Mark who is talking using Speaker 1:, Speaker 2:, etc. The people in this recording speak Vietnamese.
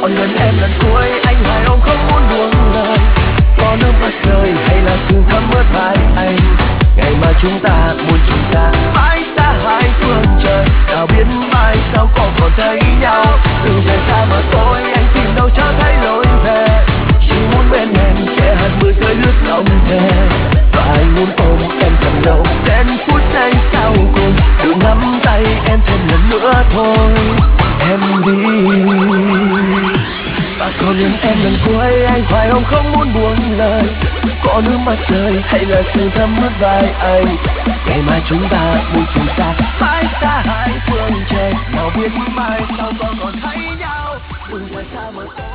Speaker 1: Còn gần em lần cuối anh hoài ôm không muốn buông lời. Có nước mắt rơi hay là sương thấm ướt vai anh. Ngày mà chúng ta muốn chúng ta mãi xa hai phương trời. Nào biết mai sau còn thấy nhau. Từ giờ xa mà tôi anh tìm đâu cho thấy lối về. Chỉ muốn bên em sẽ hạt mưa rơi lướt lòng thề. Và anh muốn ôm em thật lâu đến phút giây sau cùng. Đừng nắm tay em thêm lần nữa thôi em đi. Và còn những em lần cuối anh phải không không muốn buông lời. Có nước mắt rơi hay là sương thấm mất vai anh. Ngày mai chúng ta muốn chúng ta mãi xa hai phương trời. Nào biết mai sau còn thấy nhau. Đừng rời xa mà